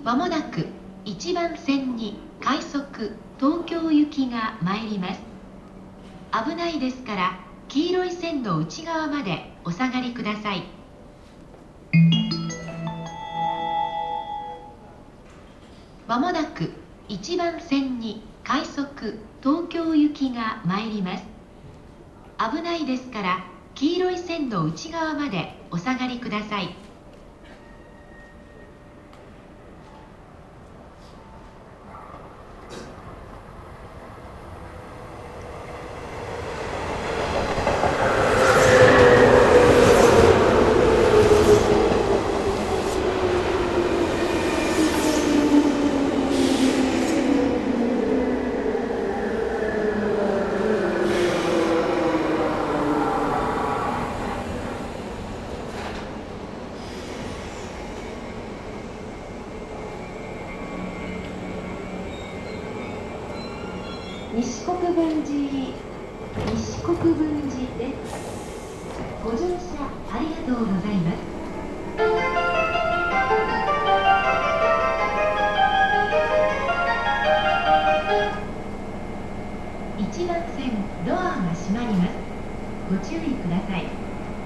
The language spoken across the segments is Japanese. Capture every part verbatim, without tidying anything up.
まもなくいちばん線に快速東京行きが参ります。危ないですから黄色い線の内側までお下がりください。まもなくいちばん線に快速東京行きが参ります。危ないですから黄色い線の内側までお下がりください。西国分寺西国分寺です。ご乗車ありがとうございます。いちばん線ドアが閉まります。ご注意ください。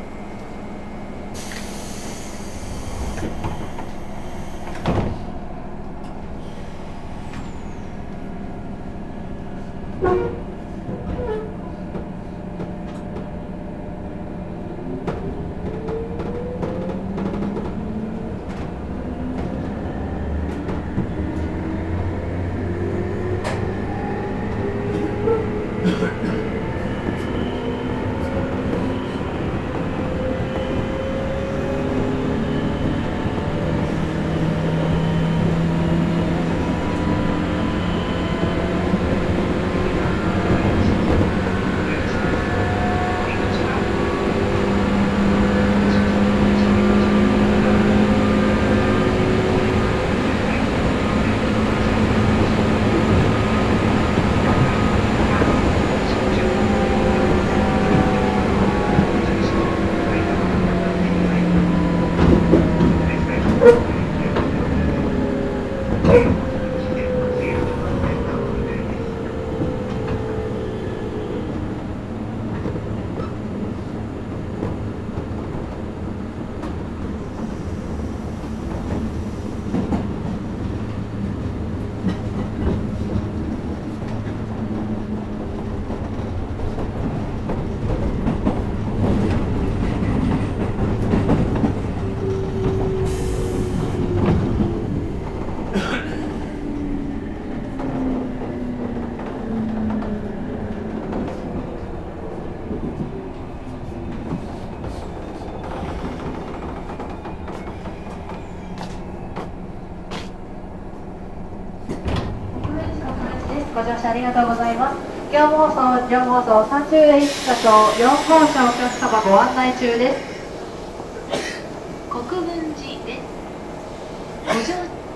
ご乗車ありがとうございます。業務放送、業務放送さんじゅういっかしょ、よん号車お客様ご案内中です。 国分寺です。ご乗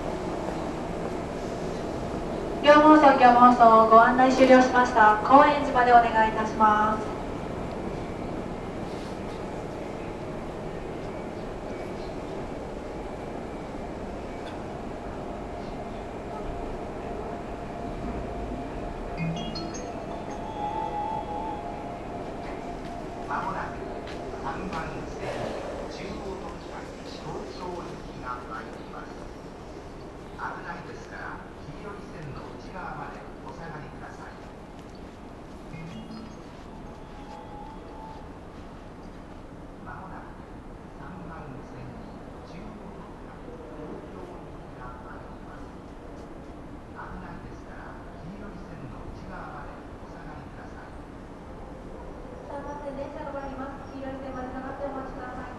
業務放送、業務放送ご案内終了しました。高円寺までお願いいたします。 まもなくさんばん線中央特急東京行きが参ります。危ないですから黄色い線の内側までお下がりください。まもなくさんばん線中央特急東京行きが参ります。危ないですから黄色い線の内側までお下がりください。 さんばん線電車が参ります。黄色い線まで下がってお待ちください。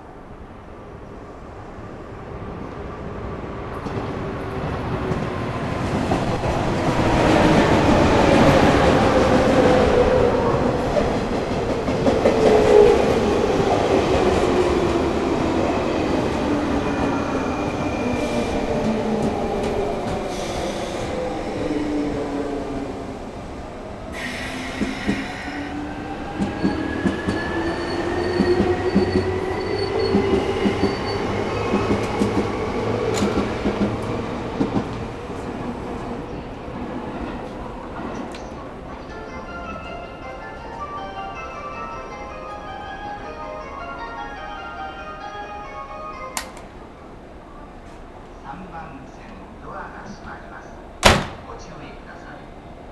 んばん線ドアが閉まります。ご注意ください。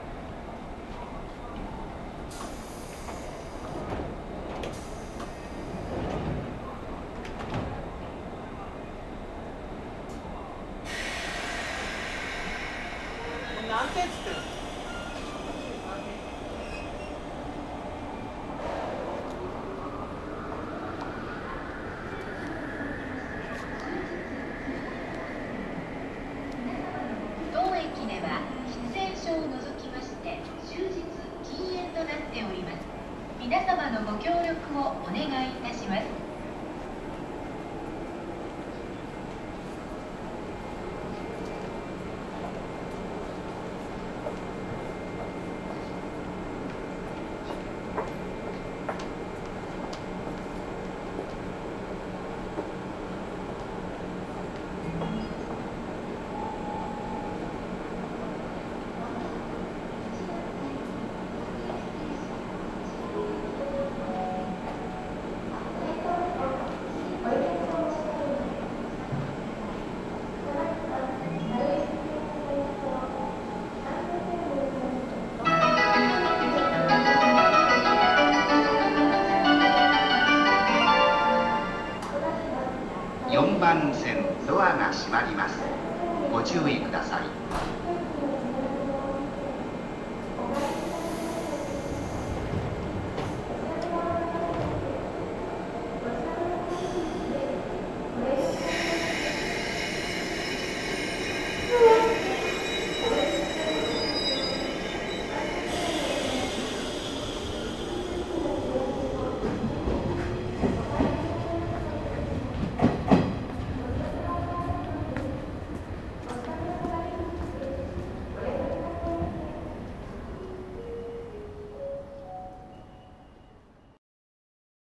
なんてっつってんの。 当駅では喫煙所を除きまして終日禁煙となっております。皆様のご協力をお願いいたします。 よんばん線ドアが閉まります。ご注意ください。